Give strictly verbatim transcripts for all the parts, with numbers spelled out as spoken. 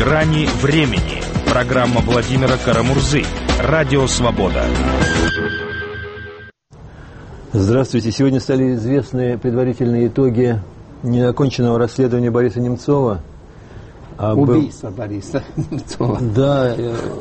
Грани времени. Программа Владимира Карамурзы. Радио «Свобода». Здравствуйте. Сегодня стали известны предварительные итоги неоконченного расследования Бориса Немцова. А убийство был... Бориса Немцова. Да,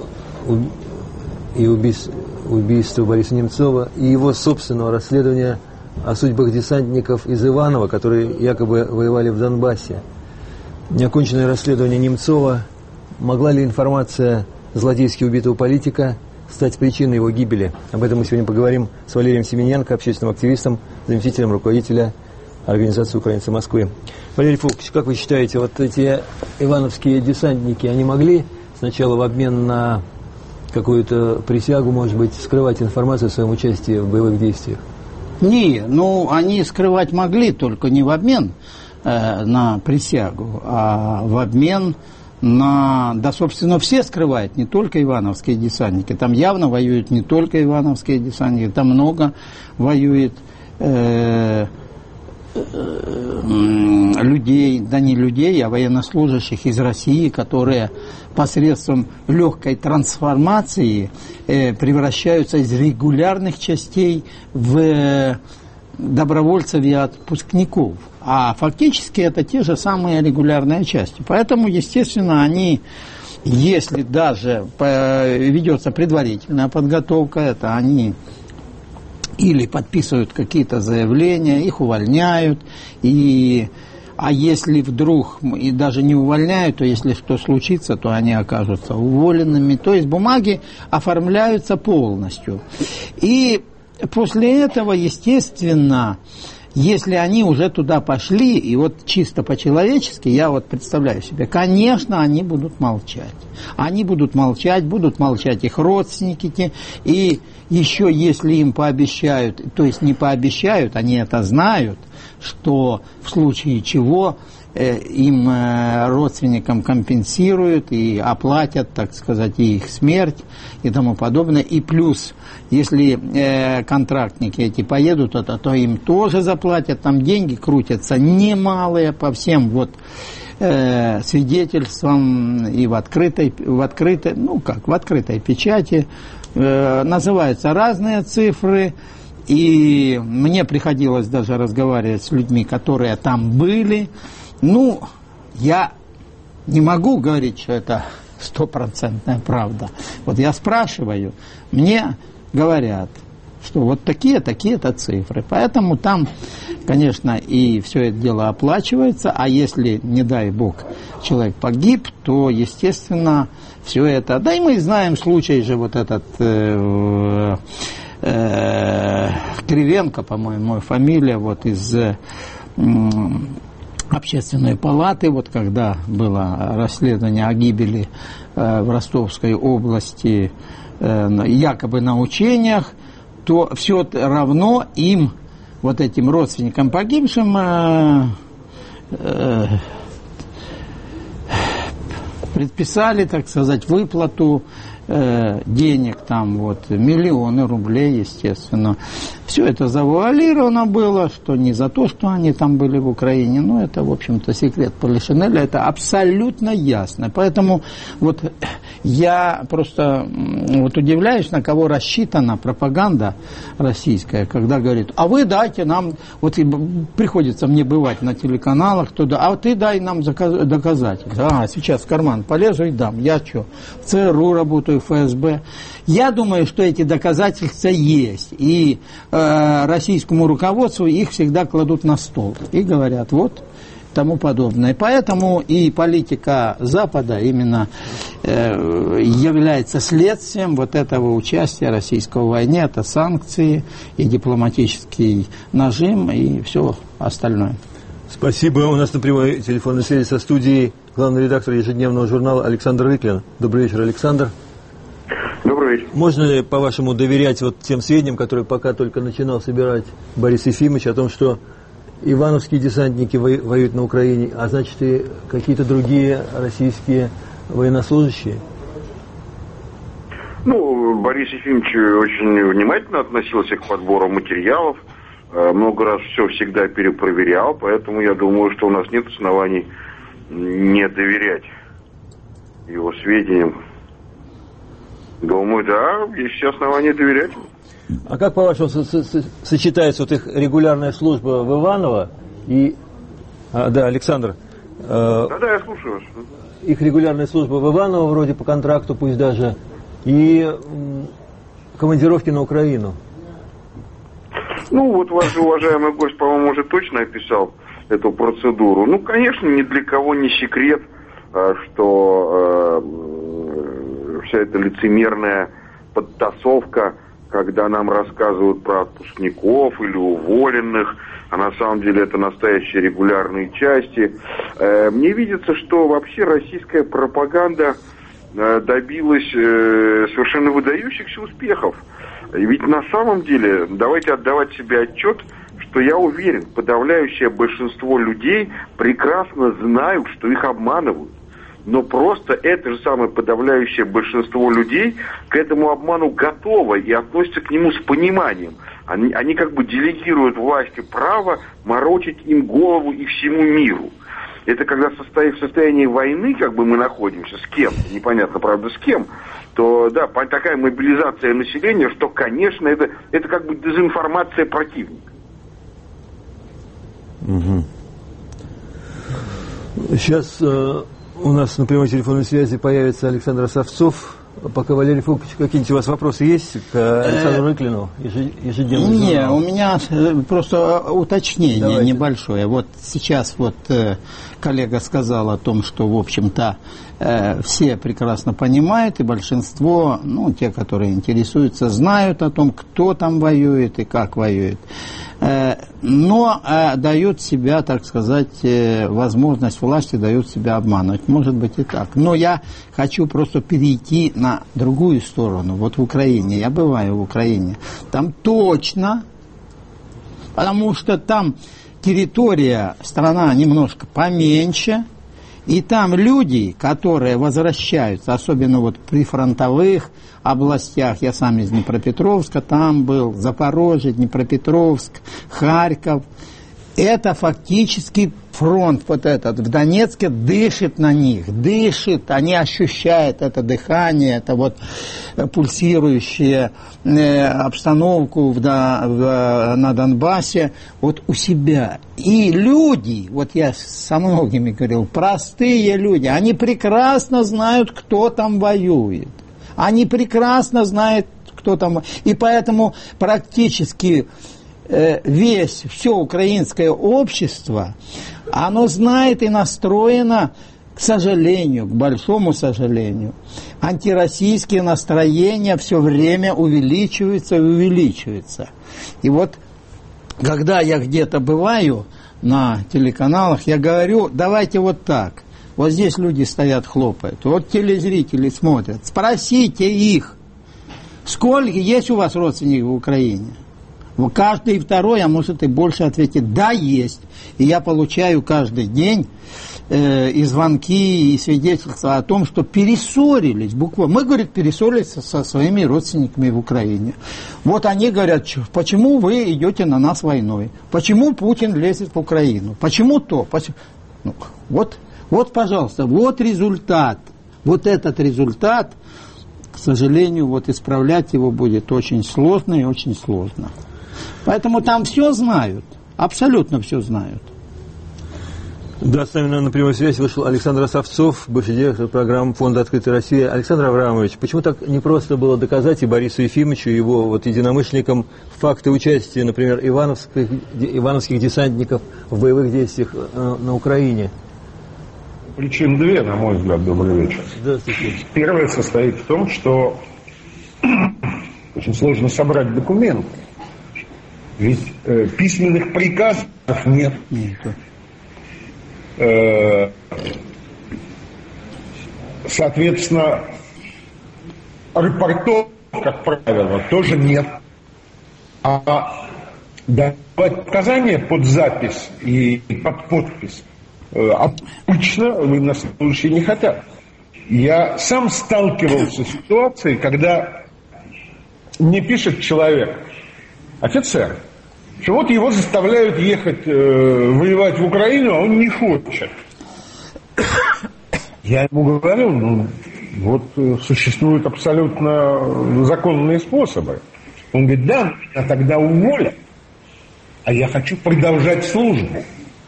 и убийство, убийство Бориса Немцова, и его собственного расследования о судьбах десантников из Иваново, которые якобы воевали в Донбассе. Неоконченное расследование Немцова. Могла ли информация злодейски убитого политика стать причиной его гибели? Об этом мы сегодня поговорим с Валерием Семененко, общественным активистом, заместителем руководителя организации «Украинцы Москвы». Валерий Фулкович, как вы считаете, вот эти ивановские десантники, они могли сначала в обмен на какую-то присягу, может быть, скрывать информацию о своем участии в боевых действиях? Не, ну, они скрывать могли, только не в обмен э, на присягу, а в обмен на... Да, собственно, все скрывают, не только ивановские десантники. Там явно воюют не только ивановские десантники, там много воюет э, э, людей, да не людей, а военнослужащих из России, которые посредством легкой трансформации э, превращаются из регулярных частей в э, добровольцев и отпускников. А фактически это те же самые регулярные части. Поэтому, естественно, они, если даже ведется предварительная подготовка, это они или подписывают какие-то заявления, их увольняют, и, а если вдруг и даже не увольняют, то если что случится, то они окажутся уволенными. То есть бумаги оформляются полностью. И после этого, естественно, если они уже туда пошли, и вот чисто по-человечески, я вот представляю себе, конечно, они будут молчать. Они будут молчать, будут молчать их родственники, и еще если им пообещают, то есть не пообещают, они это знают, что в случае чего э, им, э, родственникам, компенсируют и оплатят, так сказать, и их смерть и тому подобное. И плюс, если э, контрактники эти поедут, то, то им тоже заплатят, там деньги крутятся немалые по всем вот э, свидетельствам и в открытой, в открытой, ну как, в открытой печати. Э, называются разные цифры. И мне приходилось даже разговаривать с людьми, которые там были. Ну, я не могу говорить, что это стопроцентная правда. Вот я спрашиваю, мне говорят, что вот такие, такие-то цифры. Поэтому там, конечно, и все это дело оплачивается. А если, не дай бог, человек погиб, то, естественно, все это... Да и мы знаем случай же вот этот... Э, Кривенко, по-моему, фамилия, вот из э, общественной палаты, вот когда было расследование о гибели э, в Ростовской области э, якобы на учениях, то все равно им, вот этим родственникам погибшим, э, э, предписали, так сказать, выплату денег, там вот миллионы рублей, естественно. Все это завуалировано было, что не за то, что они там были в Украине, но это, в общем-то, секрет Полишинеля, это абсолютно ясно. Поэтому вот я просто вот удивляюсь, на кого рассчитана пропаганда российская, когда говорит, а вы дайте нам, вот и приходится мне бывать на телеканалах, туда, а ты дай нам доказательства. А, сейчас в карман полезу и дам. Я что, в ЦРУ работаю, в ФСБ. Я думаю, что эти доказательства есть. И э, российскому руководству их всегда кладут на стол. И говорят, вот, тому подобное. Поэтому и политика Запада именно э, является следствием вот этого участия российского в войне. Это санкции и дипломатический нажим и все остальное. Спасибо. У нас на прямой телефонной связи со студией главный редактор ежедневного журнала Александр Рыклин. Добрый вечер, Александр. Добрый вечер. Можно ли, по-вашему, доверять вот тем сведениям, которые пока только начинал собирать Борис Ефимович, о том, что ивановские десантники воюют на Украине, а значит и какие-то другие российские военнослужащие? Ну, Борис Ефимович очень внимательно относился к подбору материалов, много раз все всегда перепроверял, поэтому я думаю, что у нас нет оснований не доверять. его сведениям. Думаю, да, есть все основания доверять. А как, по-вашему, со- со- сочетается вот их регулярная служба в Иваново и... А, да, Александр. Э, Да-да, я слушаю вас. их регулярная служба в Иваново, вроде по контракту, пусть даже, и м, командировки на Украину. Ну, вот ваш уважаемый гость, по-моему, уже точно описал эту процедуру. Ну, конечно, ни для кого не секрет, что э, вся эта лицемерная подтасовка, когда нам рассказывают про отпускников или уволенных, а на самом деле это настоящие регулярные части. Э, мне видится, что вообще российская пропаганда э, добилась э, совершенно выдающихся успехов. И ведь на самом деле, давайте отдавать себе отчет, что я уверен, подавляющее большинство людей прекрасно знают, что их обманывают. Но просто это же самое подавляющее большинство людей к этому обману готово и относятся к нему с пониманием. Они, они как бы делегируют власти право морочить им голову и всему миру. Это когда в состоянии войны как бы мы находимся, с кем, непонятно, правда, с кем, то, да, такая мобилизация населения, что, конечно, это, это как бы дезинформация противника. Угу. Сейчас э, у нас на прямой телефонной связи появится Александр Савцов. Пока, Валерий Фокович, какие-нибудь у вас вопросы есть к Александру Рыклину? Ежедневно. Не, у меня просто уточнение Давайте. Небольшое. Вот сейчас вот э, коллега сказал о том, что, в общем-то, э, все прекрасно понимают, и большинство, ну, те, которые интересуются, знают о том, кто там воюет и как воюет. Э, но э, дают себя, так сказать, э, возможность власти, дают себя обманывать. Может быть и так. Но я хочу просто перейти на другую сторону. Вот в Украине, я бываю в Украине, там точно, потому что там территория, страна немножко поменьше, и там люди, которые возвращаются, особенно вот при фронтовых областях, я сам из Днепропетровска, там был, Запорожье, Днепропетровск, Харьков, это фактически фронт вот этот в Донецке дышит на них, дышит, они ощущают это дыхание, это вот пульсирующую э, обстановку в, да, в, на Донбассе вот у себя. И люди, вот я со многими говорил, простые люди, они прекрасно знают, кто там воюет. Они прекрасно знают, кто там... И поэтому практически э, весь, все украинское общество, оно знает и настроено, к сожалению, к большому сожалению, антироссийские настроения все время увеличиваются и увеличиваются. И вот, когда я где-то бываю на телеканалах, я говорю, давайте вот так. Вот здесь люди стоят, хлопают. Вот телезрители смотрят. Спросите их, сколько есть у вас родственников в Украине? Каждый второй, а может и больше, ответит, да, есть. И я получаю каждый день э, и звонки, и свидетельства о том, что перессорились. Буквально. Мы, говорит, перессорились со, со своими родственниками в Украине. Вот они говорят, почему вы идете на нас войной? Почему Путин лезет в Украину? Почему то? Почему? Ну, вот... Вот, пожалуйста, вот результат. Вот этот результат, к сожалению, вот исправлять его будет очень сложно и очень сложно. Поэтому там все знают, абсолютно все знают. Да, с нами на прямой связи вышел Александр Савцов, бывший директор программы Фонда «Открытая Россия». Александр Аврамович, почему так непросто было доказать и Борису Ефимовичу, и его вот единомышленникам факты участия, например, ивановских, ивановских десантников в боевых действиях э, на Украине? Причин две, на мой взгляд. Добрый вечер. Здравствуйте. Первая состоит в том, что очень сложно собрать документы. Ведь э, письменных приказов нет. Нет. Э, соответственно, рапортов, как правило, тоже нет. А давать показания под запись и под подпись обычно военнослужащие не хотят. Я сам сталкивался с ситуацией, когда мне пишет человек, офицер, что вот его заставляют ехать э, воевать в Украину, а он не хочет. Я ему говорю, ну, вот существуют абсолютно законные способы. Он говорит, да, а тогда уволят, а я хочу продолжать службу.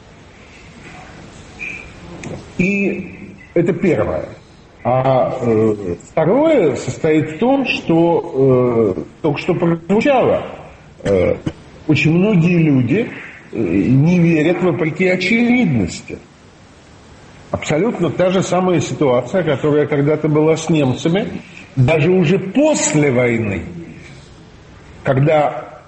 И это первое. А э, второе состоит в том, что э, только что прозвучало, э, очень многие люди э, не верят вопреки очевидности. Абсолютно та же самая ситуация, которая когда-то была с немцами, даже уже после войны, когда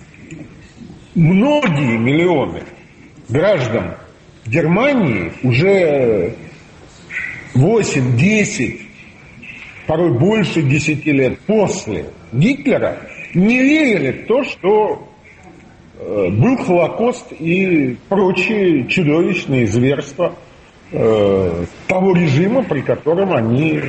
многие миллионы граждан Германии уже восемь, десять, порой больше десяти лет после Гитлера не верили в то, что э, был Холокост и прочие чудовищные зверства э, того режима, при котором они,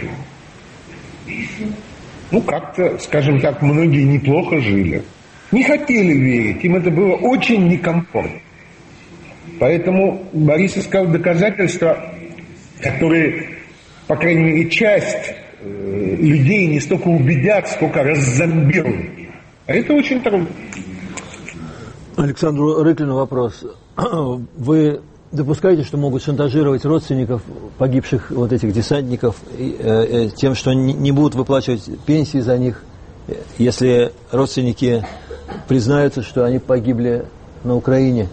ну, как-то, скажем так, многие неплохо жили. Не хотели верить, им это было очень некомфортно. Поэтому Борис искал доказательства, которые, по крайней мере, часть э, людей не столько убедят, сколько раззомбируют. А это очень трудно. Александру Рыклину вопрос. Вы допускаете, что могут шантажировать родственников погибших вот этих десантников э, э, тем, что не, не будут выплачивать пенсии за них, если родственники признаются, что они погибли на Украине?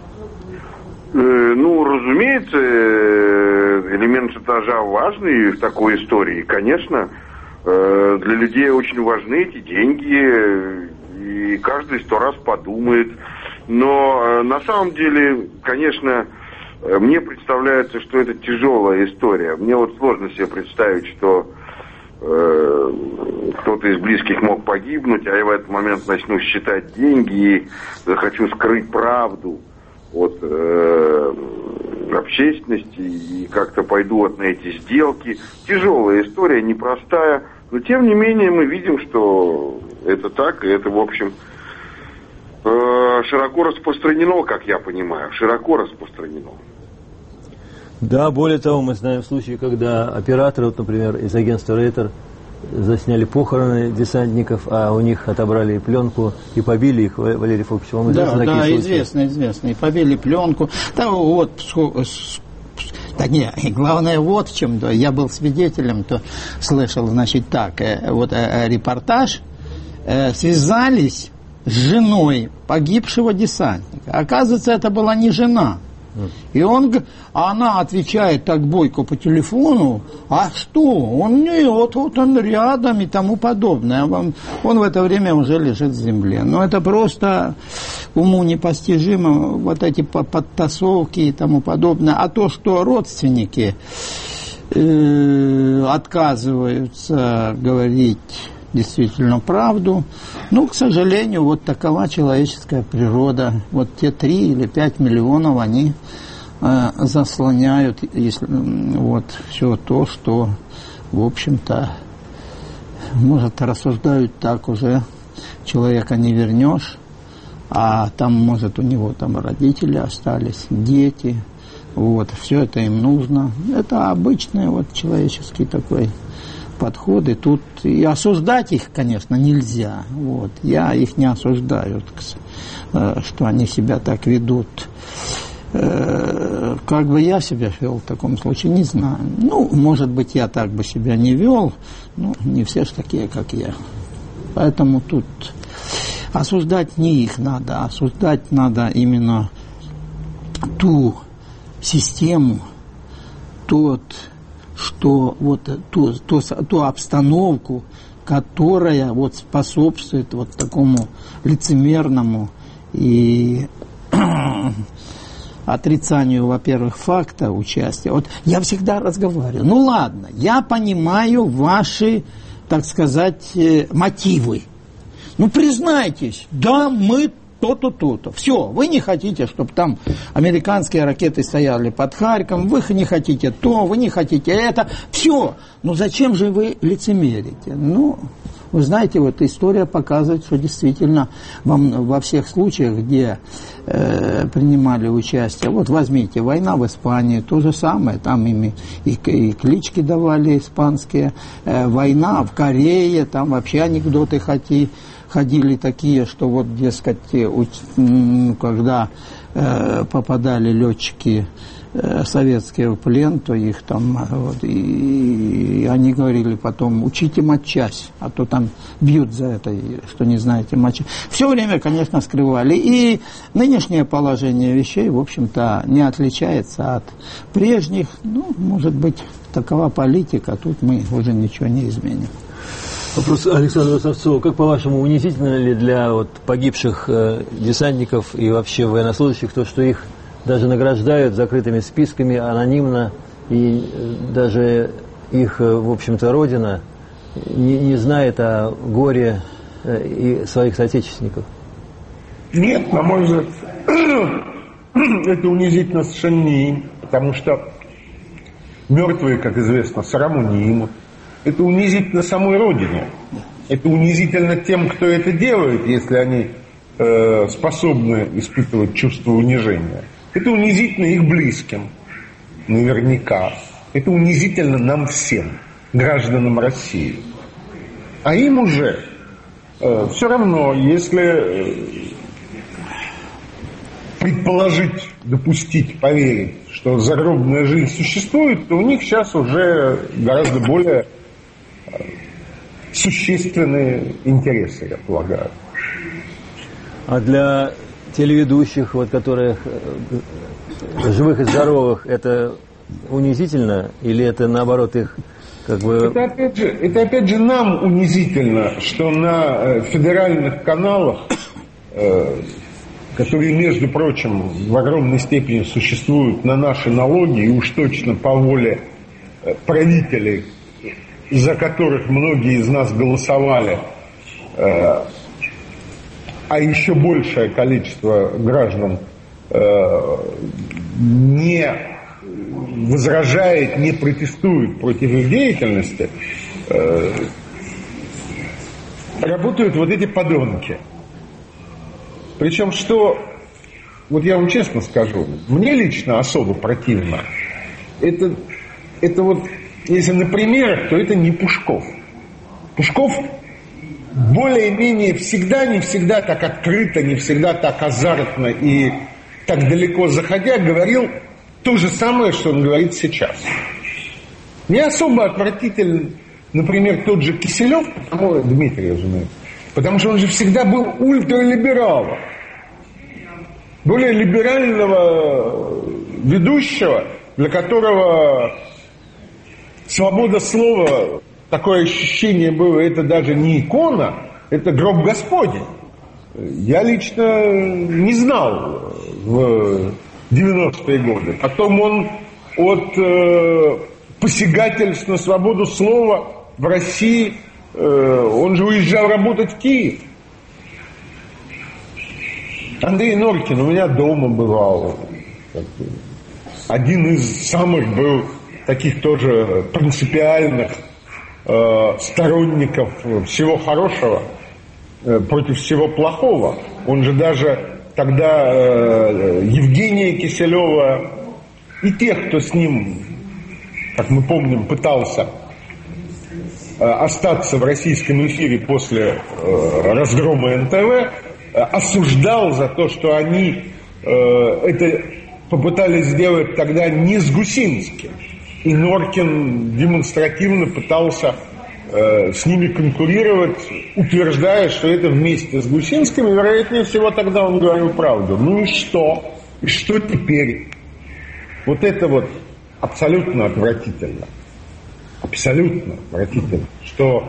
Ну, разумеется, элемент шантажа важный в такой истории. Конечно, для людей очень важны эти деньги, и каждый сто раз подумает. Но на самом деле, конечно, мне представляется, что это тяжелая история. Мне вот сложно себе представить, что э, кто-то из близких мог погибнуть, а я в этот момент начну считать деньги и захочу скрыть правду от э, общественности и как-то пойду вот на эти сделки. Тяжелая история, непростая, но тем не менее мы видим, что это так, и это, в общем, э, широко распространено, как я понимаю, широко распространено. Да, более того, мы знаем случаи, когда операторы, вот, например, из агентства Рейтер засняли похороны десантников, а у них отобрали пленку и побили их. Валерий Фокович, вам известны да, такие да, случаи? известно, известно. И побили пленку. Да, вот, да не, главное вот в чем. Я был свидетелем, то слышал, значит, так, вот репортаж, связались с женой погибшего десантника. Оказывается, это была не жена. И он, а она отвечает так бойко по телефону, а что, он не, вот, вот он рядом и тому подобное. Он, он в это время уже лежит в земле. Но это просто уму непостижимо, вот эти подтасовки и тому подобное. А то, что родственники э, отказываются говорить действительно правду, ну, к сожалению, вот такова человеческая природа. Вот те три или пять миллионов, они э, заслоняют если, вот, все то, что, в общем-то, может, рассуждают так уже, человека не вернешь, а там, может, у него там родители остались, дети, вот, все это им нужно. Это обычный вот человеческий такой подходы. Тут и осуждать их, конечно, нельзя. Вот. Я их не осуждаю, что они себя так ведут. Как бы я себя вел в таком случае, не знаю. Ну, может быть, я так бы себя не вел, но не все ж такие, как я. Поэтому тут осуждать не их надо, осуждать надо именно ту систему, тот что вот ту, ту, ту обстановку, которая вот способствует вот такому лицемерному и отрицанию, во-первых, факта участия. Вот я всегда разговариваю. Ну ладно, я понимаю ваши, так сказать, мотивы. Ну признайтесь, да, мы то-то, то-то. Все, вы не хотите, чтобы там американские ракеты стояли под Харьковом, вы не хотите то, вы не хотите это. Все. Ну зачем же вы лицемерите? Ну, Вы знаете, вот история показывает, что действительно во, во всех случаях, где э, принимали участие, вот возьмите, война в Испании, то же самое, там им и, и клички давали испанские, э, война в Корее, там вообще анекдоты хоти, ходили такие, что вот, дескать, когда э, попадали летчики советские в плен, то их там, вот, и, и они говорили потом, учите матчасть, а то там бьют за это, что не знаете матчасть. Все время, конечно, скрывали. И нынешнее положение вещей, в общем-то, не отличается от прежних. Ну, может быть, такова политика, тут мы уже ничего не изменим. Вопрос Александру Савцову. Как, по-вашему, унизительно ли для вот, погибших э, десантников и вообще военнослужащих то, что их даже награждают закрытыми списками, анонимно, и даже их, в общем-то, родина не, не знает о горе и своих соотечественников? Нет, на мой взгляд, это унизительно совершенно не им, потому что мертвые, как известно, сраму не имут. Это унизительно самой родине. Это унизительно тем, кто это делает, если они э, способны испытывать чувство унижения. Это унизительно их близким, наверняка. Это унизительно нам всем, гражданам России. А им уже э, все равно, если э, предположить, допустить, поверить, что загробная жизнь существует, то у них сейчас уже гораздо более э, существенные интересы, я полагаю. А для телеведущих, вот, которые живых и здоровых, это унизительно или это наоборот их как бы... Это опять же, это опять же нам унизительно, что на федеральных каналах, э, которые, между прочим, в огромной степени существуют на наши налоги и уж точно по воле правителей, за которых многие из нас голосовали, э, а еще большее количество граждан э, не возражает, не протестует против их деятельности, э, работают вот эти подонки. Причем, что, вот я вам честно скажу, мне лично особо противно, это, это вот, если на примерах, то это не Пушков. Пушков более-менее всегда, не всегда так открыто, не всегда так азартно и так далеко заходя, говорил то же самое, что он говорит сейчас. Не особо отвратителен, например, тот же Киселев, потому, Дмитрий, разумеется, потому что он же всегда был ультралибералом. Более либерального ведущего, для которого свобода слова, такое ощущение было, это даже не икона, это гроб Господень. Я лично не знал в девяностые годы. Потом он от э, посягательств на свободу слова в России, э, он же уезжал работать в Киев. Андрей Норкин у меня дома бывал. Один из самых был таких тоже принципиальных э, сторонников всего хорошего э, против всего плохого. Он же даже тогда э, Евгения Киселева и тех, кто с ним, как мы помним, пытался э, остаться в российском эфире после э, разгрома эн тэ вэ, э, осуждал за то, что они э, это попытались сделать тогда не с Гусинским. И Норкин демонстративно пытался э, с ними конкурировать, утверждая, что это вместе с Гусинским, и, вероятнее всего, тогда он говорил правду. Ну и что? И что теперь? Вот это вот абсолютно отвратительно. Абсолютно отвратительно. Что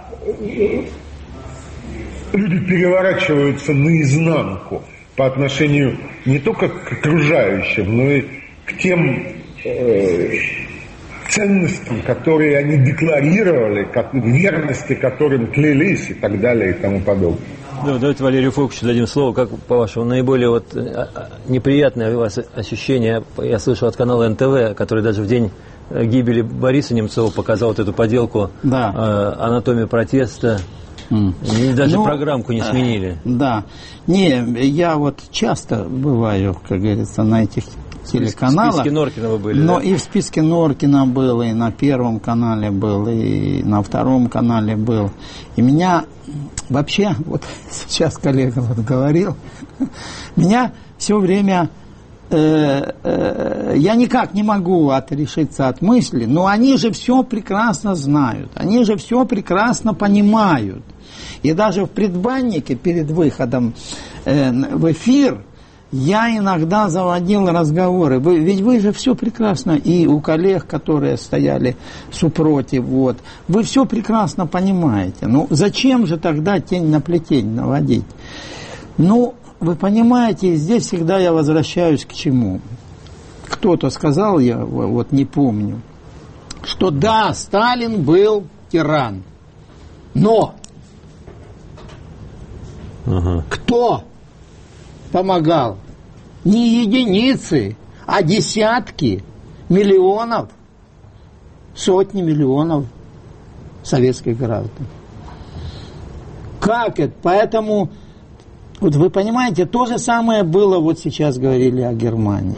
люди переворачиваются наизнанку по отношению не только к окружающим, но и к тем э, ценностям, которые они декларировали, как, верности которым клялись и так далее и тому подобное. Да, давайте Валерию Фоковичу дадим слово. Как, по-вашему, наиболее вот неприятное у вас ощущение, я слышал от канала эн тэ вэ, который даже в день гибели Бориса Немцова показал вот эту поделку да. э, «Анатомия протеста». Mm. И даже ну, программку не сменили. Да. Не, я вот часто бываю, как говорится, на этих телеканалах. В списке Норкина вы были, но да? И в списке Норкина был, и на Первом канале был, и на Втором канале был. И меня вообще, вот сейчас коллега вот говорил, меня все время... Э, э, я никак не могу отрешиться от мысли, но они же все прекрасно знают, они же все прекрасно понимают. И даже в предбаннике перед выходом э, в эфир я иногда заводил разговоры. Вы, ведь вы же все прекрасно, и у коллег, которые стояли супротив, вот, вы все прекрасно понимаете. Ну, зачем же тогда тень на плетень наводить? Ну, вы понимаете, здесь всегда я возвращаюсь к чему? Кто-то сказал, я вот не помню, что да, Сталин был тиран, но ага. кто помогал? Не единицы, а десятки миллионов, сотни миллионов советских граждан. Как это? Поэтому, вот вы понимаете, то же самое было, вот сейчас говорили о Германии.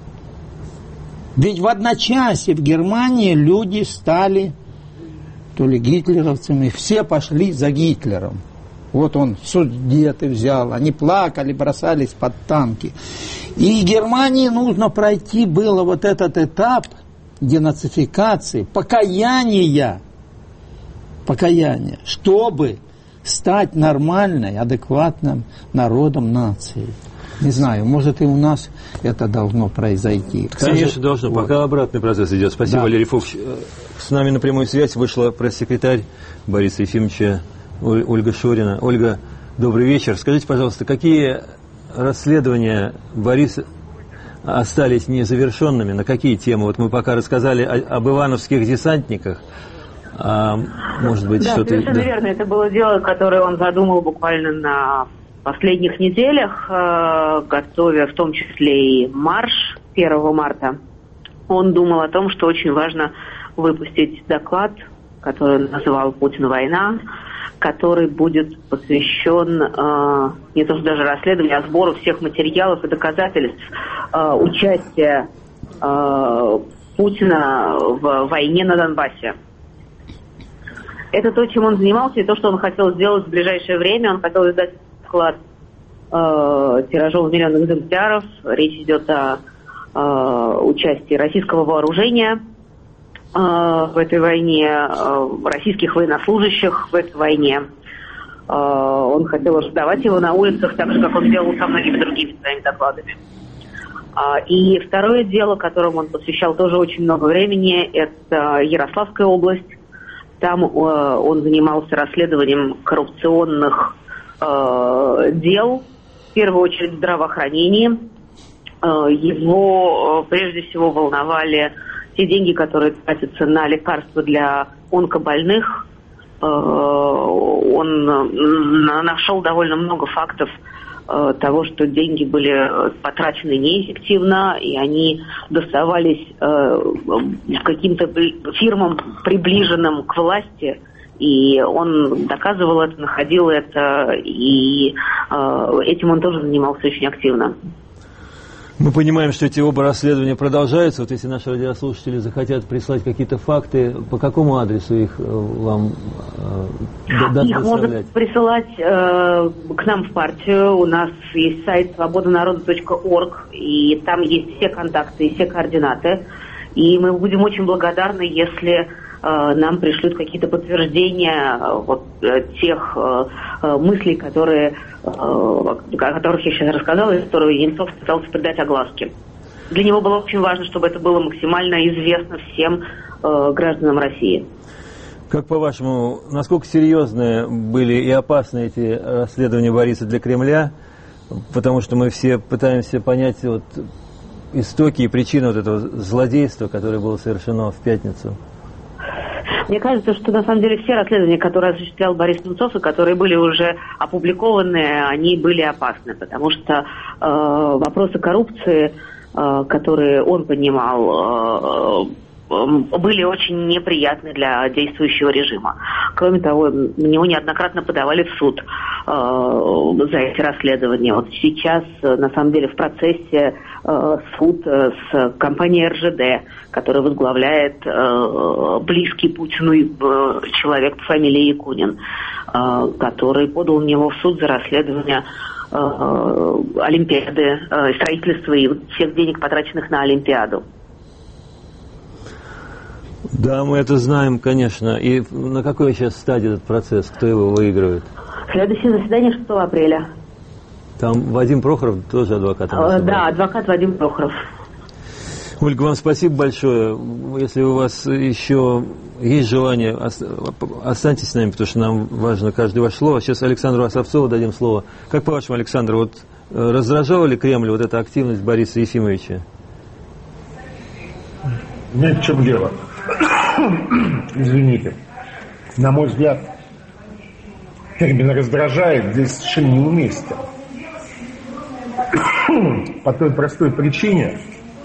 Ведь в одночасье в Германии люди стали то ли гитлеровцами, все пошли за Гитлером. Вот он Судеты взял, они плакали, бросались под танки. И Германии нужно пройти было вот этот этап денацификации, покаяния, покаяния, чтобы стать нормальной, адекватным народом, нацией. Не знаю, может, и у нас это должно произойти. Конечно, должно. Вот. Пока обратный процесс идет. Спасибо, да. Валерий Фович. С нами на прямую связь вышла пресс-секретарь Бориса Ефимовича Ольга Шорина. Ольга, добрый вечер. Скажите, пожалуйста, какие расследования Бориса остались незавершенными? На какие темы? Вот мы пока рассказали о, об ивановских десантниках. А, может быть, да, что-то... совершенно да. верно. Это было дело, которое он задумал буквально на последних неделях, э, готовя в том числе и марш первого марта. Он думал о том, что очень важно выпустить доклад, который он называл «Путин. Война», который будет посвящен э, не то что даже расследованию, а сбору всех материалов и доказательств э, участия э, Путина в войне на Донбассе. Это то, чем он занимался, и то, что он хотел сделать в ближайшее время. Он хотел издать доклад э, тиражом в миллион экземпляров. Речь идет о э, участии российского вооружения э, в этой войне, э, российских военнослужащих в этой войне. Э, он хотел раздавать его на улицах, так же, как он делал со многими другими своими докладами. Э, и второе дело, которому он посвящал тоже очень много времени, это Ярославская область. Там э, он занимался расследованием коррупционных э, дел, в первую очередь в здравоохранении. Э, его э, прежде всего волновали те деньги, которые тратятся на лекарства для онкобольных. Э, он э, нашел довольно много фактов э, того, что деньги были потрачены неэффективно, и они доставались э, каким-то фирмам, приближенным к власти, и он доказывал это, находил это, и э, этим он тоже занимался очень активно. Мы понимаем, что эти оба расследования продолжаются. Вот если наши радиослушатели захотят прислать какие-то факты, по какому адресу их вам э, дать Их можно присылать э, к нам в партию. У нас есть сайт свобода народа точка орг, и там есть все контакты и все координаты. И мы будем очень благодарны, если э, нам пришлют какие-то подтверждения э, вот, э, тех э, э, мыслей, которые, э, о которых я сейчас рассказала, и которые Немцов пытался придать огласке. Для него было очень важно, чтобы это было максимально известно всем э, гражданам России. Как по-вашему, насколько серьезные были и опасны эти расследования Бориса для Кремля? Потому что мы все пытаемся понять вот истоки и причины вот этого злодейства, которое было совершено в пятницу. Мне кажется, что на самом деле все расследования, которые осуществлял Борис Немцов и которые были уже опубликованы, они были опасны, потому что э, вопросы коррупции, э, которые он поднимал, э, были очень неприятны для действующего режима. Кроме того, него неоднократно подавали в суд э, за эти расследования. Вот сейчас, на самом деле, в процессе э, суд с компанией эр жэ дэ, которую возглавляет э, близкий Путину э, человек по фамилии Якунин, э, который подал на него в суд за расследование э, Олимпиады, э, строительства и всех денег, потраченных на Олимпиаду. Да, мы это знаем, конечно. И на какой сейчас стадии этот процесс? Кто его выигрывает? Следующее заседание шестого апреля. Там Вадим Прохоров тоже адвокат? Э, да, адвокат Вадим Прохоров. Ольга, вам спасибо большое. Если у вас еще есть желание, останьтесь с нами, потому что нам важно каждое ваше слово. Сейчас Александру Осовцову дадим слово. Как по-вашему, Александр, вот раздражала ли Кремль вот эта активность Бориса Ефимовича? Знаете, в чем дело? Извините. На мой взгляд, термин «раздражает» здесь совершенно неуместен. По той простой причине,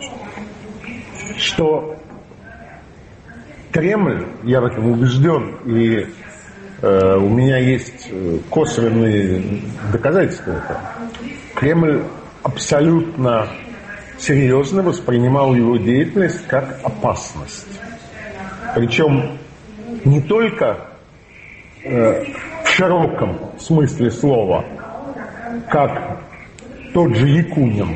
что Кремль, я в этом убежден, и э, у меня есть косвенные доказательства этого, Кремль абсолютно серьезно воспринимал его деятельность как опасность. Причем не только э, в широком смысле слова, как тот же Якунин,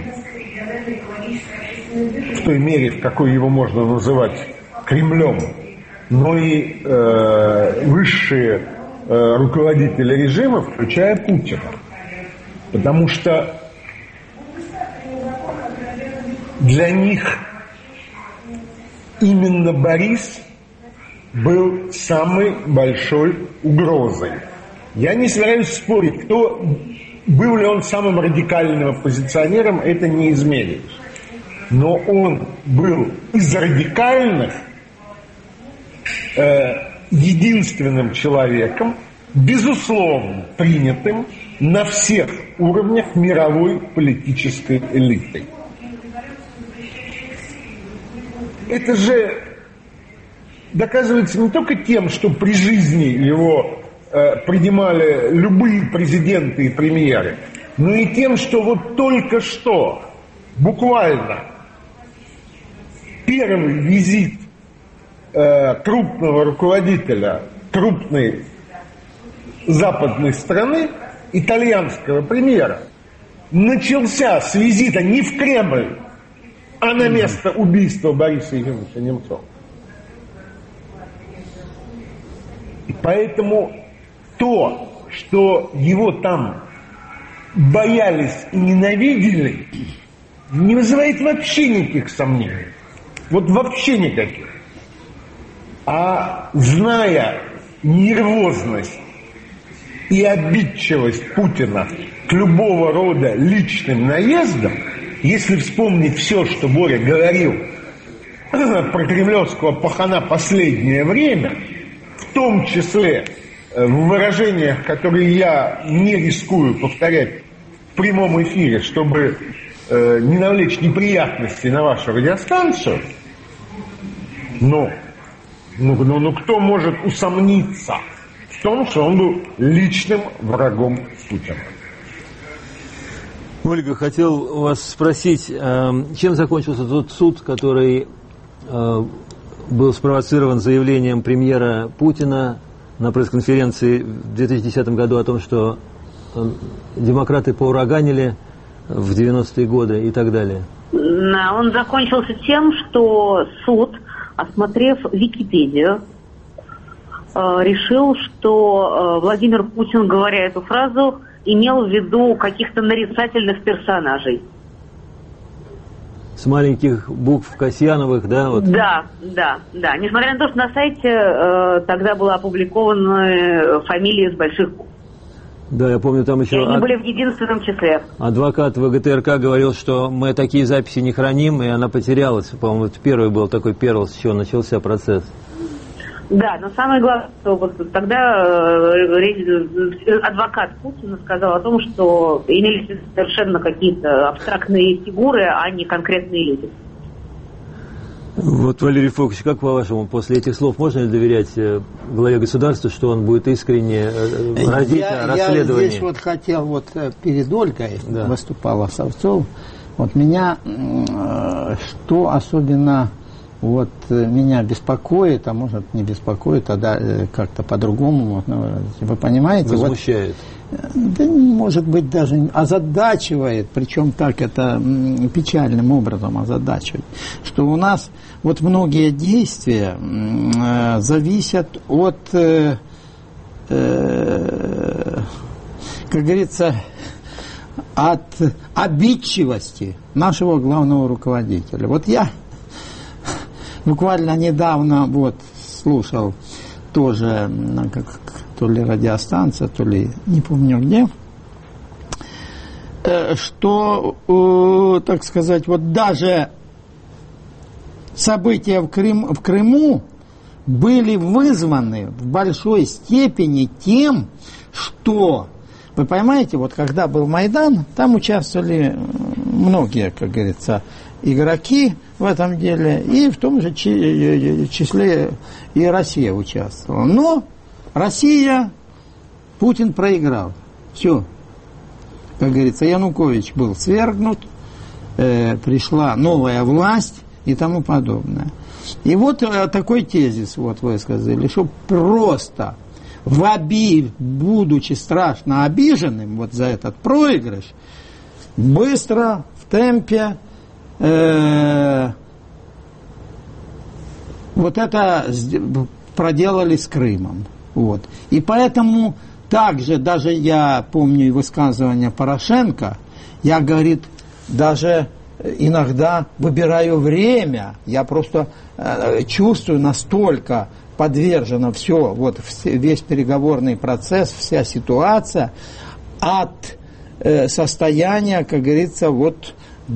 в той мере, в какой его можно называть Кремлем, но и э, высшие э, руководители режима, включая Путина. Потому что для них именно Борис был самой большой угрозой. Я не собираюсь спорить, кто, был ли он самым радикальным оппозиционером, это не изменишь. Но он был из радикальных э, единственным человеком, безусловно принятым на всех уровнях мировой политической элиты. Это же доказывается не только тем, что при жизни его э, принимали любые президенты и премьеры, но и тем, что вот только что, буквально, первый визит э, крупного руководителя крупной западной страны, итальянского премьера, начался с визита не в Кремль, а на место убийства Бориса Ефимовича Немцова. И поэтому то, что его там боялись и ненавидели, не вызывает вообще никаких сомнений. Вот вообще никаких. А зная нервозность и обидчивость Путина к любого рода личным наездам, если вспомнить все, что Боря говорил про кремлевского пахана последнее время, в том числе в выражениях, которые я не рискую повторять в прямом эфире, чтобы э, не навлечь неприятностей на вашу радиостанцию, ну, ну, ну, ну кто может усомниться в том, что он был личным врагом Путина? Ольга, хотел вас спросить, чем закончился тот суд, который был спровоцирован заявлением премьера Путина на пресс-конференции в две тысячи десятом году о том, что демократы поураганили в девяностые годы и так далее? Он закончился тем, что суд, осмотрев Википедию, решил, что Владимир Путин, говоря эту фразу, имел в виду каких-то нарицательных персонажей. С маленьких букв Касьяновых, да? Вот. Да, да, да. Несмотря на то, что на сайте э, тогда была опубликована фамилия с больших букв. Да, я помню, там еще... И они ад... были в единственном числе. Адвокат вэ гэ тэ эр ка говорил, что мы такие записи не храним, и она потерялась. По-моему, это первый был такой перл, с чего начался процесс. Да, но самое главное, что вот тогда э, адвокат Путина сказал о том, что имелись в виду, совершенно, совершенно какие-то абстрактные фигуры, а не конкретные люди. Вот, Валерий Фокович, как по-вашему, после этих слов можно ли доверять главе государства, что он будет искренне родить о расследовании? Я здесь вот хотел, вот перед Ольгой да. выступала Савцов, вот меня, что особенно вот меня беспокоит, а может не беспокоит, а да, как-то по-другому, вы понимаете? Возмущает. Вот, да, может быть, даже озадачивает, причем так это печальным образом озадачивает, что у нас вот многие действия э, зависят от, э, э, как говорится, от обидчивости нашего главного руководителя. Вот я буквально недавно вот слушал тоже, как, то ли радиостанция, то ли не помню где, что, э, так сказать, вот даже события в, Крым, в Крыму были вызваны в большой степени тем, что, вы понимаете, вот когда был Майдан, там участвовали многие, как говорится, игроки в этом деле, и в том же числе и Россия участвовала. Но Россия, Путин проиграл. Все. Как говорится, Янукович был свергнут, э, пришла новая власть и тому подобное. И вот э, такой тезис вот высказали, что просто в оби, будучи страшно обиженным вот за этот проигрыш, быстро, в темпе э, вот это проделали с Крымом. Вот. И поэтому также, даже я помню и высказывание Порошенко, я, говорит, даже иногда выбираю время, я просто э, чувствую, настолько подвержено все, вот весь переговорный процесс, вся ситуация от э, состояния, как говорится, вот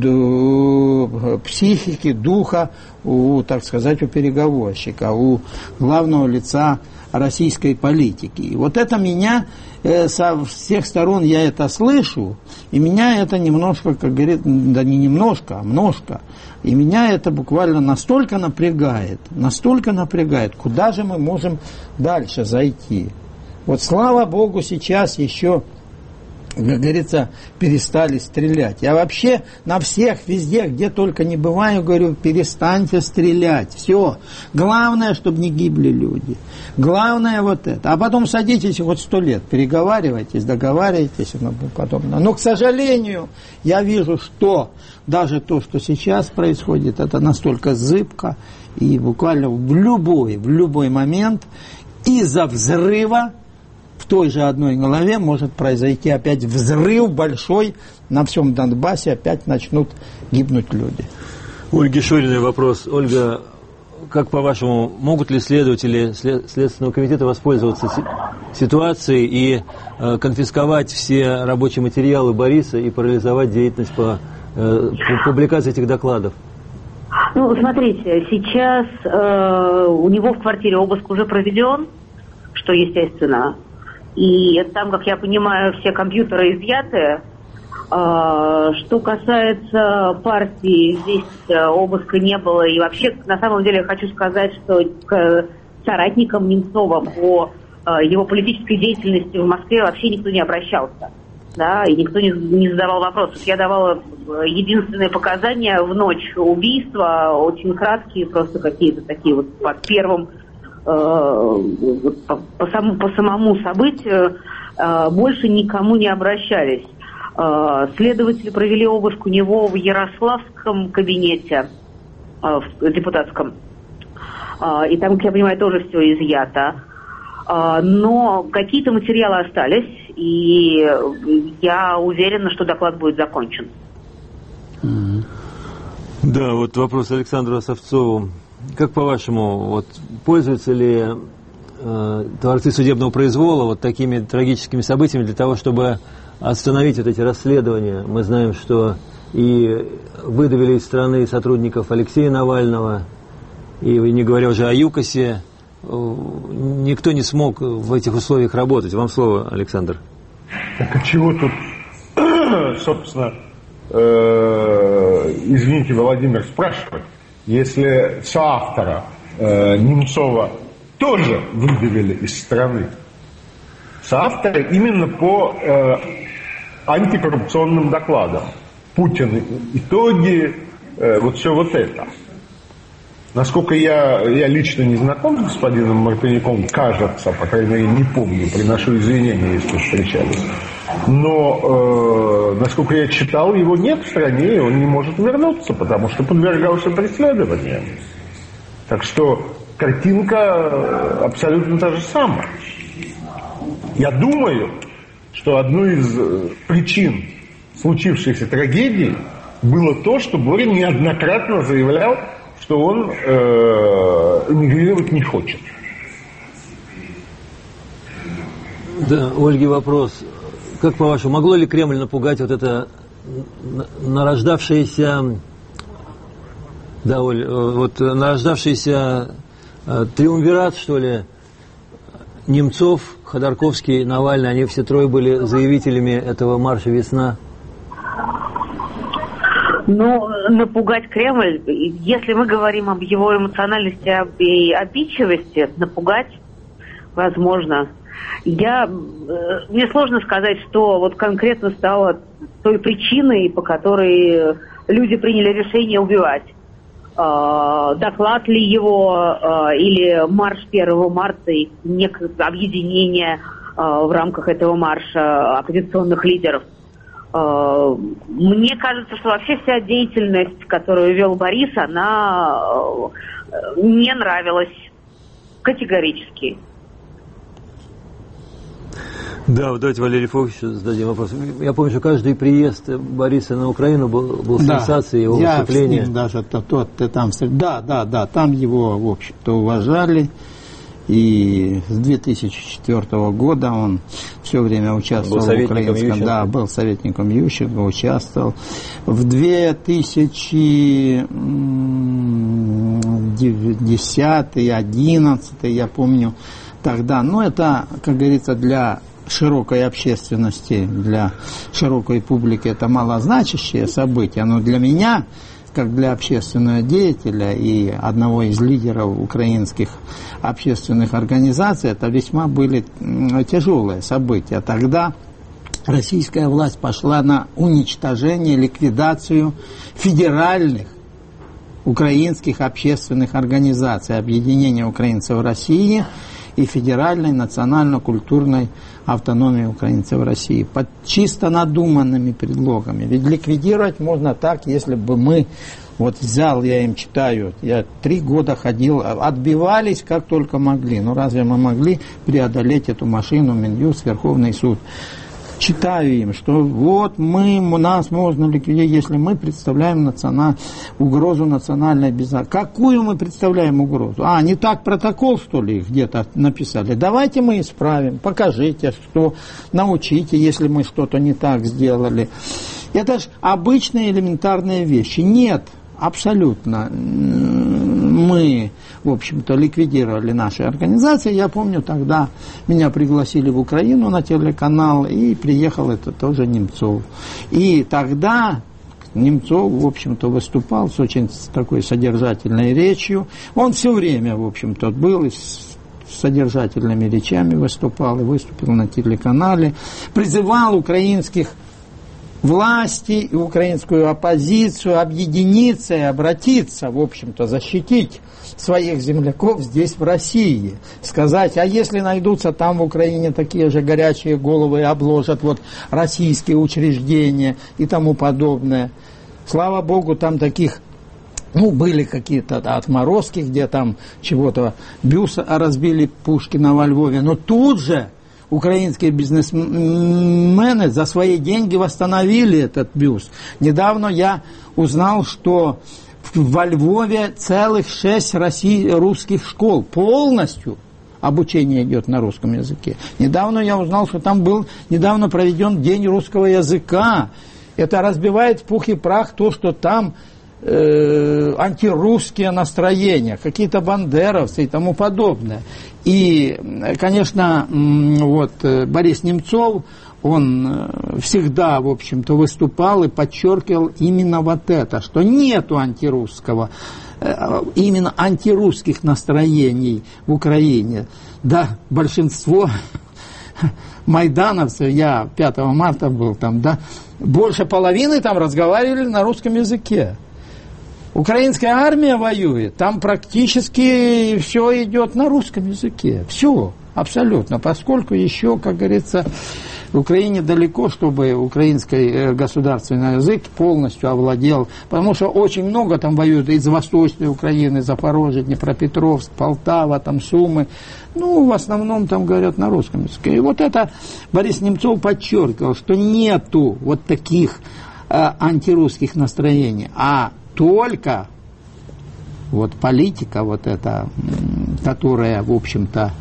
ду, психики, духа у, так сказать, у переговорщика, у главного лица российской политики. И вот это меня э, со всех сторон я это слышу, и меня это немножко, как говорит, да не немножко, а множко, и меня это буквально настолько напрягает, настолько напрягает, куда же мы можем дальше зайти. Вот слава Богу, сейчас еще, как говорится, перестали стрелять. Я вообще на всех, везде, где только не бываю, говорю, перестаньте стрелять. Все. Главное, чтобы не гибли люди. Главное вот это. А потом садитесь вот сто лет, переговаривайтесь, договаривайтесь и тому подобное. Но, к сожалению, я вижу, что даже то, что сейчас происходит, это настолько зыбко, и буквально в любой, в любой момент из-за взрыва в той же одной голове может произойти опять взрыв большой на всем Донбассе, опять начнут гибнуть люди. Ольге Шуриной вопрос. Ольга, как по-вашему, могут ли следователи Следственного комитета воспользоваться ситуацией и э, конфисковать все рабочие материалы Бориса и парализовать деятельность по, э, по публикации этих докладов? Ну, смотрите, сейчас э, у него в квартире обыск уже проведен, что естественно. И там, как я понимаю, все компьютеры изъяты. Что касается партии, здесь обыска не было. И вообще, на самом деле, хочу сказать, что к соратникам Немцова по его политической деятельности в Москве вообще никто не обращался. Да, и никто не, не задавал вопросов. Я давала единственные показания в ночь убийства, очень краткие, просто какие-то такие вот под первым, э, по, по, самому, по самому событию, э, больше никому не обращались. Э, следователи провели обыск у него в Ярославском кабинете, э, в депутатском. Э, и там, как я понимаю, тоже все изъято. Но какие-то материалы остались, и я уверена, что доклад будет закончен. Да, вот вопрос Александру Осовцову. Как по-вашему, вот, пользуются ли э, творцы судебного произвола вот такими трагическими событиями для того, чтобы остановить вот эти расследования? Мы знаем, что и выдавили из страны сотрудников Алексея Навального, и не говоря уже о ЮКОСе, никто не смог в этих условиях работать. Вам слово, Александр. Так а чего тут, собственно, э, извините, Владимир, спрашивать? если соавтора э, Немцова тоже выдавили из страны. Соавтора именно по э, антикоррупционным докладам. Путин, итоги, э, вот все вот это. Насколько я, я лично не знаком с господином Мартынюком, кажется, по крайней мере, не помню, приношу извинения, если встречались. Но, э, насколько я читал, его нет в стране, и он не может вернуться, потому что подвергался преследованиям. Так что картинка абсолютно та же самая. Я думаю, что одной из причин случившейся трагедии было то, что Горин неоднократно заявлял, что он э, эмигрировать не хочет. Да, Ольге вопрос. Как по-вашему, могло ли Кремль напугать вот это нарождавшееся, да, Оль, вот нарождавшийся триумвират, что ли, Немцов, Ходорковский, Навальный, они все трое были заявителями этого марша «Весна»? Ну, напугать Кремль, если мы говорим об его эмоциональности и обидчивости, напугать возможно. Я, мне сложно сказать, что вот конкретно стало той причиной, по которой люди приняли решение убивать. Доклад ли его или марш первого марта и некое объединение в рамках этого марша оппозиционных лидеров. Мне кажется, что вообще вся деятельность, которую вел Борис, она не нравилась категорически. Да, вот давайте Валерию Фоксовичу зададим вопрос. Я помню, что каждый приезд Бориса на Украину был, был да, сенсацией, его я выступление. С ним даже то, то, то, там, да, да, да, там его, в общем-то, уважали. И с две тысячи четвёртого года он все время участвовал в украинском, да, был советником Ющенко, участвовал. В две тысячи десятый, две тысячи одиннадцатый, я помню, тогда, ну, это, как говорится, для широкой общественности, для широкой публики это малозначащее событие, но для меня, как для общественного деятеля и одного из лидеров украинских общественных организаций, это весьма были тяжелые события. Тогда российская власть пошла на уничтожение, ликвидацию федеральных украинских общественных организаций, объединения украинцев в России и федеральной национально-культурной автономии украинцев в России под чисто надуманными предлогами. Ведь ликвидировать можно так, если бы мы, вот взял, я им читаю, я три года ходил, отбивались как только могли. Ну разве мы могли преодолеть эту машину, Минюст, Верховный суд? Читаю им, что вот мы, нас можно ликвидировать, если мы представляем национа... угрозу национальной безопасности. Какую мы представляем угрозу? А, не так протокол, что ли, где-то написали? Давайте мы исправим, покажите, что научите, если мы что-то не так сделали. Это же обычные элементарные вещи. Нет, абсолютно. Мы, в общем-то, ликвидировали наши организации. Я помню, тогда меня пригласили в Украину на телеканал, и приехал это тоже Немцов. И тогда Немцов, в общем-то, выступал с очень такой содержательной речью. Он все время, в общем-то, был и с содержательными речами выступал, и выступил на телеканале. Призывал украинских власти и украинскую оппозицию объединиться и обратиться, в общем-то, защитить своих земляков здесь, в России. Сказать, а если найдутся там в Украине такие же горячие головы и обложат вот российские учреждения и тому подобное. Слава Богу, там таких, ну, были какие-то отморозки, где там чего-то бюст разбили Пушкина во Львове, но тут же украинские бизнесмены за свои деньги восстановили этот бюст. Недавно я узнал, что во Львове целых шесть России, русских школ полностью обучение идет на русском языке. Недавно я узнал, что там был недавно проведен День русского языка. Это разбивает в пух и прах то, что там э, антирусские настроения, какие-то бандеровцы и тому подобное. И, конечно, вот Борис Немцов, он всегда, в общем-то, выступал и подчеркивал именно вот это, что нету антирусского, именно антирусских настроений в Украине. Да, большинство майдановцев, я пятого марта был там, да, больше половины там разговаривали на русском языке. Украинская армия воюет, там практически все идет на русском языке. Все, абсолютно, поскольку еще, как говорится, в Украине далеко, чтобы украинский государственный язык полностью овладел, потому что очень много там воюют из Восточной Украины, Запорожье, Днепропетровск, Полтава, там Сумы. Ну, в основном там говорят на русском языке. И вот это Борис Немцов подчеркивал, что нету вот таких э, антирусских настроений, а только вот политика вот эта, которая, в общем-то,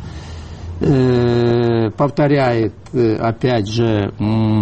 э, повторяет, э, опять же,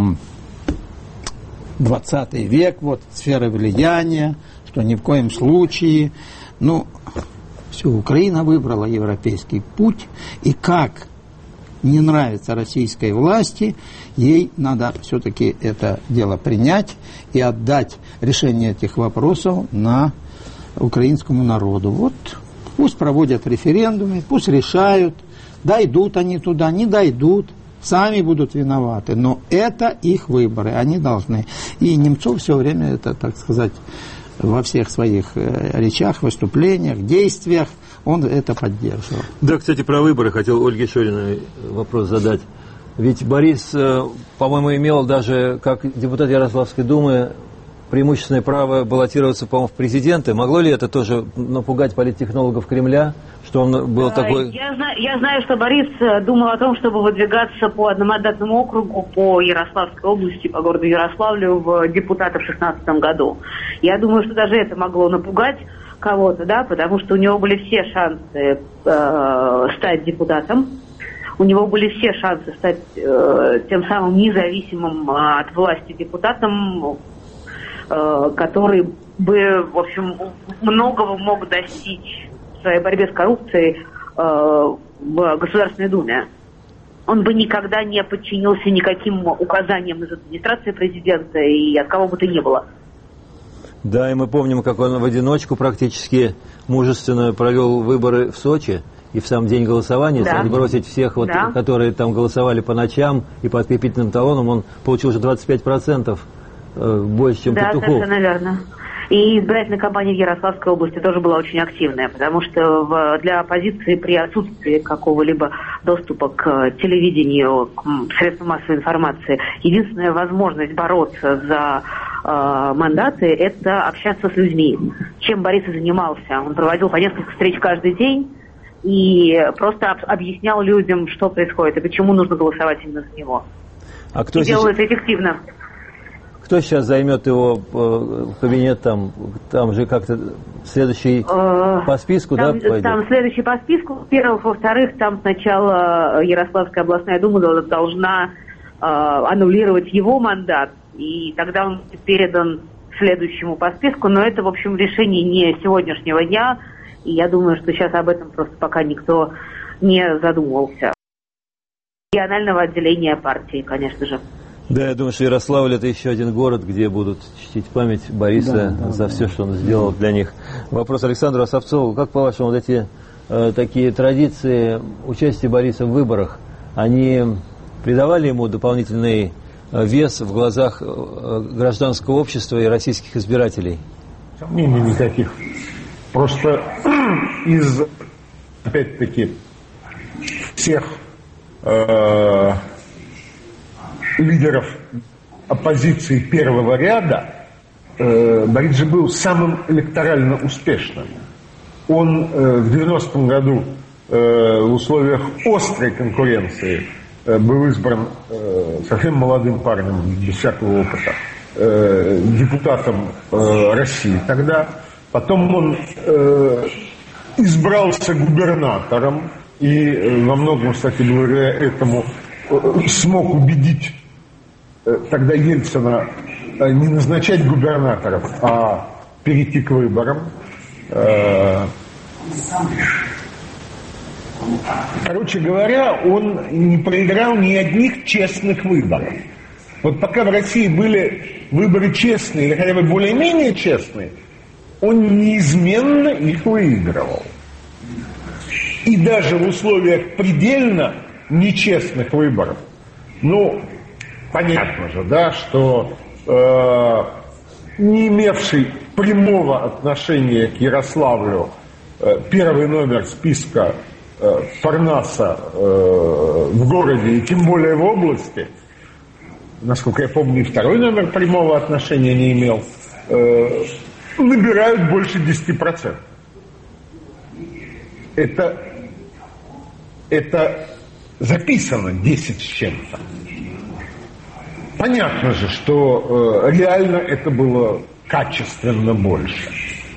двадцатый век, вот, сфера влияния, что ни в коем случае, ну, все, Украина выбрала европейский путь, и как не нравится российской власти, ей надо все-таки это дело принять и отдать решение этих вопросов на украинскому народу. Вот пусть проводят референдумы, пусть решают, дойдут они туда, не дойдут, сами будут виноваты, но это их выборы, они должны. И Немцов все время это, так сказать, во всех своих речах, выступлениях, действиях, он это поддерживал. Да, кстати, про выборы хотел Ольге Шориной вопрос задать. Ведь Борис, по-моему, имел даже, как депутат Ярославской думы, преимущественное право баллотироваться, по-моему, в президенты. Могло ли это тоже напугать политтехнологов Кремля, что он был такой... Я знаю, я знаю, что Борис думал о том, чтобы выдвигаться по одномандатному округу по Ярославской области, по городу Ярославлю в депутаты в шестнадцатом году. Я думаю, что даже это могло напугать кого-то, да, потому что у него были все шансы э, стать депутатом. У него были все шансы стать э, тем самым независимым э, от власти депутатом, э, который бы, в общем, многого мог достичь в своей борьбе с коррупцией э, в Государственной Думе. Он бы никогда не подчинился никаким указаниям из администрации президента и от кого бы то ни было. Да, и мы помним, как он в одиночку практически мужественно провел выборы в Сочи. И в сам день голосования, да. если отбросить всех, вот, да. которые там голосовали по ночам и по открепительным талонам, он получил уже двадцать пять процентов э, больше, чем да, Петухов. Да, совершенно верно. И избирательная кампания в Ярославской области тоже была очень активная, потому что в, для оппозиции при отсутствии какого-либо доступа к телевидению, к средствам массовой информации, единственная возможность бороться за э, мандаты – это общаться с людьми. Чем Борис и занимался. Он проводил по несколько встреч каждый день и просто об, объяснял людям, что происходит и почему нужно голосовать именно за него. А кто и сейчас... делал это эффективно. Кто сейчас займет его кабинет там, там же как-то следующий э, по списку, там, да, пойдет? Там следующий по списку. Во-первых, во-вторых, там сначала Ярославская областная дума должна э, аннулировать его мандат, и тогда он передан следующему по списку, но это, в общем, решение не сегодняшнего дня, и я думаю, что сейчас об этом просто пока никто не задумывался. Регионального отделения партии, конечно же. Да, я думаю, что Ярославль – это еще один город, где будут чтить память Бориса да, да, за да. все, что он сделал для них. Вопрос Александру Осовцову. Как, по-вашему, вот эти э, такие традиции участия Бориса в выборах, они придавали ему дополнительный э, вес в глазах э, гражданского общества и российских избирателей? Сомнений никаких. Просто из, опять-таки, всех... Э, лидеров оппозиции первого ряда, э, Борис же был самым электорально успешным. Он э, в девяностом году э, в условиях острой конкуренции э, был избран э, совсем молодым парнем, без всякого опыта, э, депутатом э, России тогда. Потом он э, избрался губернатором и э, во многом, кстати говоря, этому э, смог убедить тогда Ельцина не назначать губернаторов, а перейти к выборам. Короче говоря, он не проиграл ни одних честных выборов. Вот пока в России были выборы честные, или хотя бы более-менее честные, он неизменно их выигрывал. И даже в условиях предельно нечестных выборов, ну, понятно же, да, что э, не имевший прямого отношения к Ярославлю э, первый номер списка э, Парнаса э, в городе и тем более в области, насколько я помню, и второй номер прямого отношения не имел, э, набирают больше десяти процентов. Это, это записано десять с чем-то. Понятно же, что э, реально это было качественно больше.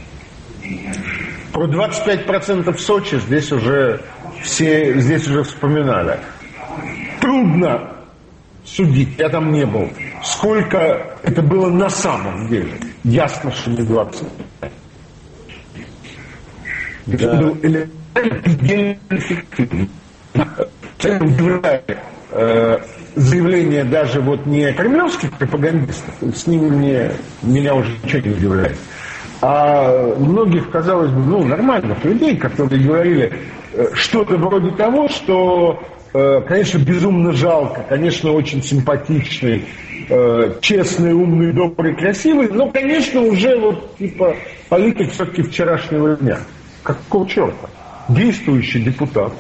Про двадцать пять процентов в Сочи здесь уже все здесь уже вспоминали. Трудно судить, я там не был, сколько это было на самом деле. Ясно, что не двадцать пять. Это был предельно эффективный. Заявление даже вот не кремлевских пропагандистов, с ними мне, меня уже ничего не удивляет, а многих, казалось бы, ну, нормальных людей, которые говорили что-то вроде того, что, конечно, безумно жалко, конечно, очень симпатичный, честный, умный, добрый, красивый, но, конечно, уже вот типа политик все-таки вчерашнего дня. Какого черта? Действующий депутат,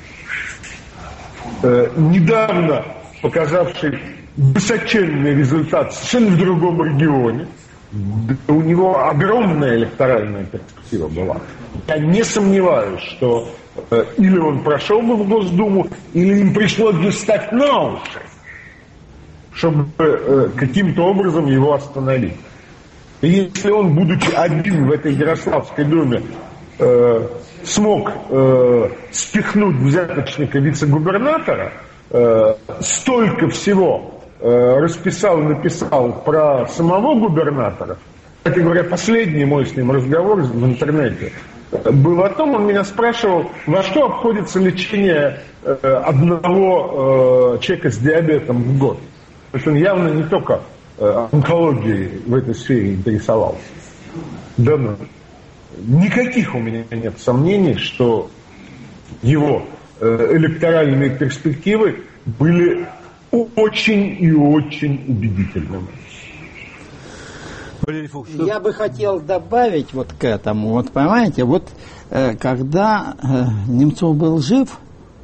недавно показавший высоченный результат совершенно в другом регионе. У него огромная электоральная перспектива была. Я не сомневаюсь, что э, или он прошел бы в Госдуму, или им пришлось бы стать на уши, чтобы э, каким-то образом его остановить. И если он, будучи один в этой Ярославской думе, э, смог э, спихнуть взяточника вице-губернатора, э, столько всего э, расписал и написал про самого губернатора. Кстати говоря, последний мой с ним разговор в интернете был о том, он меня спрашивал, во что обходится лечение э, одного э, человека с диабетом в год. То есть он явно не только э, онкологией в этой сфере интересовался. Да, ну. Никаких у меня нет сомнений, что его электоральные перспективы были очень и очень убедительными. Я бы хотел добавить вот к этому. Вот понимаете, вот когда Немцов был жив,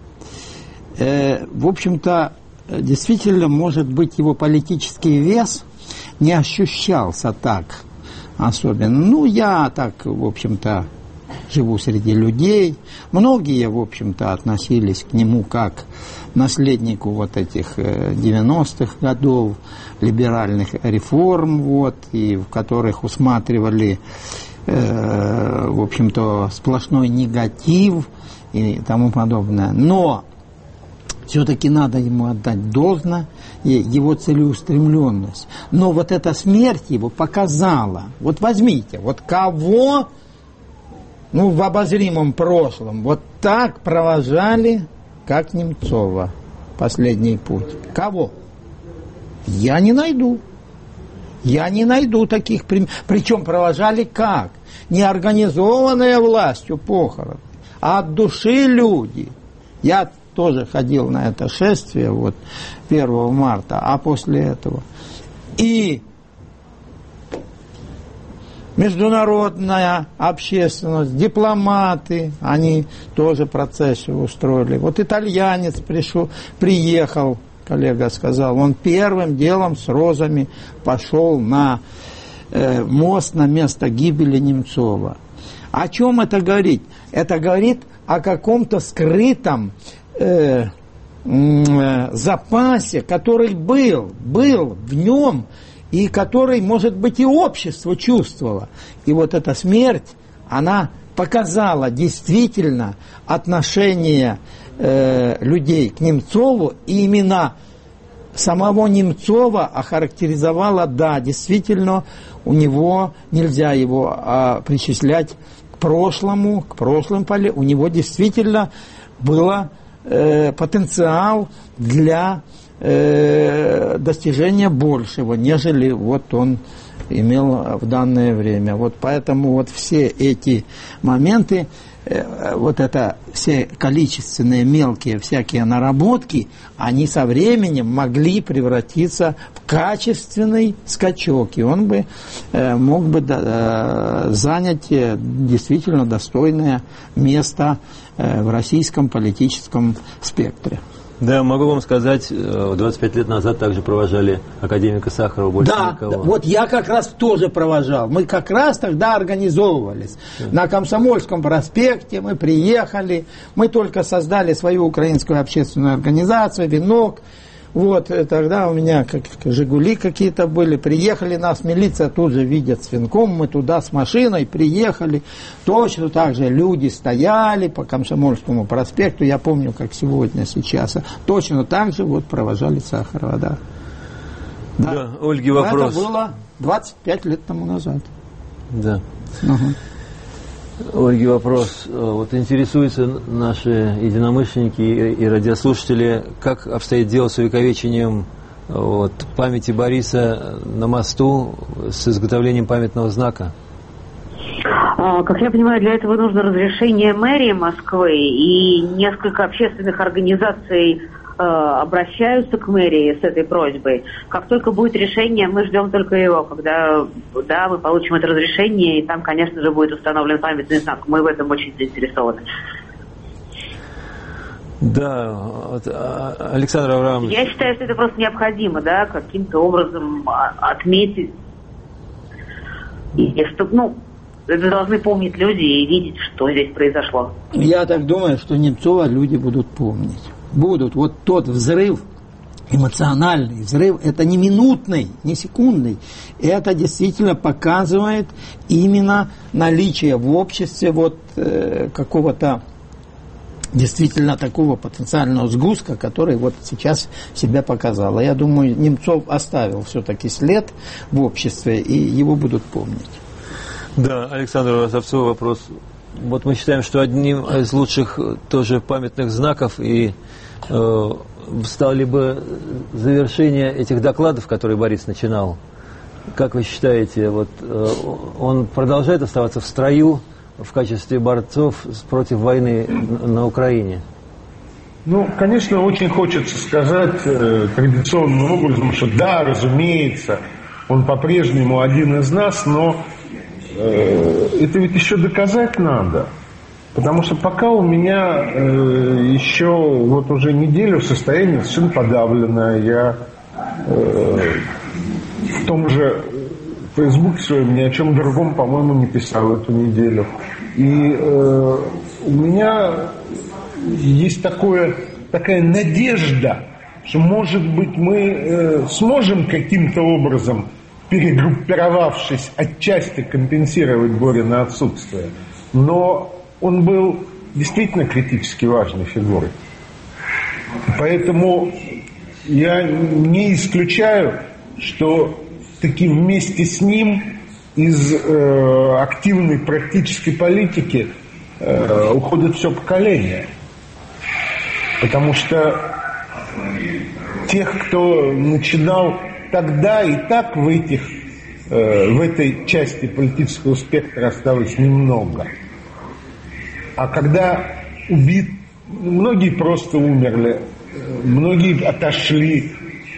в общем-то, действительно, может быть, его политический вес не ощущался так особенно. Ну, я так, в общем-то, живу среди людей. Многие, в общем-то, относились к нему как наследнику вот этих девяностых годов, либеральных реформ, вот, и в которых усматривали, э, в общем-то, сплошной негатив и тому подобное. Но все-таки надо ему отдать должное, его целеустремленность. Но вот эта смерть его показала. Вот возьмите, вот кого, ну, в обозримом прошлом вот так провожали, как Немцова, последний путь. Кого? Я не найду. Я не найду таких примеров. Причем провожали как? Не организованная властью похороны, а от души люди. Я тоже ходил на это шествие вот, первого марта, а после этого. И международная общественность, дипломаты, они тоже процессию устроили. Вот итальянец пришел, приехал, коллега сказал, он первым делом с розами пошел на э, мост на место гибели Немцова. О чем это говорит? Это говорит о каком-то скрытом Э, э, запасе, который был, был в нем, и который, может быть, и общество чувствовало. И вот эта смерть, она показала действительно отношение э, людей к Немцову, и именно самого Немцова охарактеризовала, да, действительно, у него нельзя его а, причислять к прошлому, к прошлым поле, у него действительно был э, потенциал для э, достижения большего, нежели вот он имел в данное время. Вот поэтому вот все эти моменты, э, вот это все количественные мелкие всякие наработки, они со временем могли превратиться в качественный скачок, и он бы э, мог бы э, занять э, действительно достойное место э, в российском политическом спектре. Да, могу вам сказать, двадцать пять лет назад также провожали академика Сахарова, больше да, никого. Да, вот я как раз тоже провожал. Мы как раз тогда организовывались. Да. На Комсомольском проспекте мы приехали, мы только создали свою украинскую общественную организацию «Венок». Вот, тогда у меня как, «Жигули» какие-то были. Приехали, нас милиция тут же видят с венком. Мы туда с машиной приехали. Точно так же люди стояли по Комсомольскому проспекту. Я помню, как сегодня, сейчас. Точно так же вот провожали Сахарова, да. Да, да, Ольге вопрос. Это было двадцать пять лет тому назад. Да. Угу. Ольге вопрос. Вот интересуются наши единомышленники и радиослушатели, как обстоит дело с увековечением вот, памяти Бориса на мосту с изготовлением памятного знака? Как я понимаю, для этого нужно разрешение мэрии Москвы, и несколько общественных организаций обращаются к мэрии с этой просьбой. Как только будет решение, мы ждем только его. Когда, да, мы получим это разрешение, и там, конечно же, будет установлен памятный знак. Мы в этом очень заинтересованы. Да, Александр Авраамович. Я считаю, что это просто необходимо, да, каким-то образом отметить. И, ну, это должны помнить люди и видеть, что здесь произошло. Я так думаю, что Немцова люди будут помнить. Будут. Вот тот взрыв, эмоциональный взрыв, это не минутный, не секундный. Это действительно показывает именно наличие в обществе вот э, какого-то действительно такого потенциального сгустка, который вот сейчас себя показал. Я думаю, Немцов оставил все-таки след в обществе, и его будут помнить. Да, Александр Розовцов, вопрос. Вот мы считаем, что одним из лучших тоже памятных знаков и э, стало бы завершение этих докладов, которые Борис начинал. Как вы считаете, вот э, он продолжает оставаться в строю в качестве борцов против войны на Украине? Ну, конечно, очень хочется сказать э, традиционным образом, что да, разумеется, он по-прежнему один из нас, но э, это ведь еще доказать надо. Потому что пока у меня э, еще вот уже неделю состояние совершенно подавленное. Я э, в том же Фейсбуке своем ни о чем другом, по-моему, не писал эту неделю. И э, у меня есть такое, такая надежда, что, может быть, мы э, сможем каким-то образом, перегруппировавшись, отчасти компенсировать Борина отсутствие. Но он был действительно критически важной фигурой. Поэтому я не исключаю, что таки вместе с ним из э, активной практической политики э, уходит все поколение. Потому что тех, кто начинал тогда и так в, этих, э, в этой части политического спектра, осталось немного. А когда убит, многие просто умерли, многие отошли,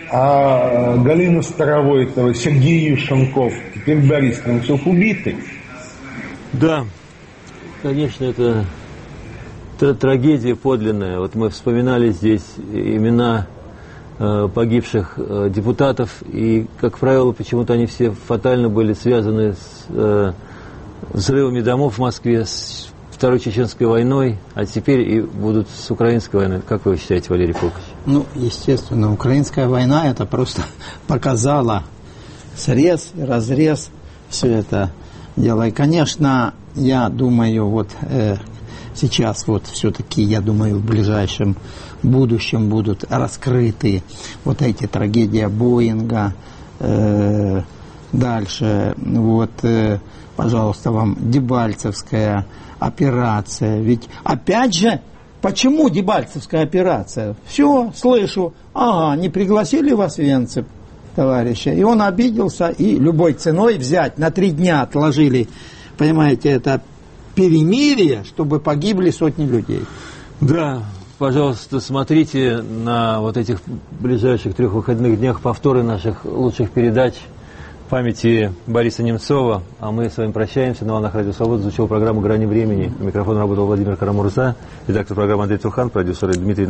а Галина Старовойтова, Сергей Юшенков, теперь Борис Немцов убиты. Да, конечно, это, это трагедия подлинная. Вот мы вспоминали здесь имена э, погибших э, депутатов, и, как правило, почему-то они все фатально были связаны с э, взрывами домов в Москве, с Второй Чеченской войной, а теперь и будут с украинской войной. Как вы считаете, Валерий Фокович? Ну, естественно, украинская война это просто показала срез, разрез, все это дело. И, конечно, я думаю, вот э, сейчас вот все-таки, я думаю, в ближайшем будущем будут раскрыты вот эти трагедии Боинга. Э, дальше, вот, э, пожалуйста, вам Дебальцевская операция. Ведь, опять же, почему Дебальцевская операция? Все, слышу, ага, не пригласили в Освенцим товарища. И он обиделся, и любой ценой взять, на три дня отложили, понимаете, это перемирие, чтобы погибли сотни людей. Да, пожалуйста, смотрите на вот этих ближайших трех выходных днях повторы наших лучших передач памяти Бориса Немцова. А мы с вами прощаемся. На волнах Радио Свобода звучала программа «Грани времени». У микрофона работал Владимир Карамурза, редактор программы Андрей Турхан, продюсер Дмитрий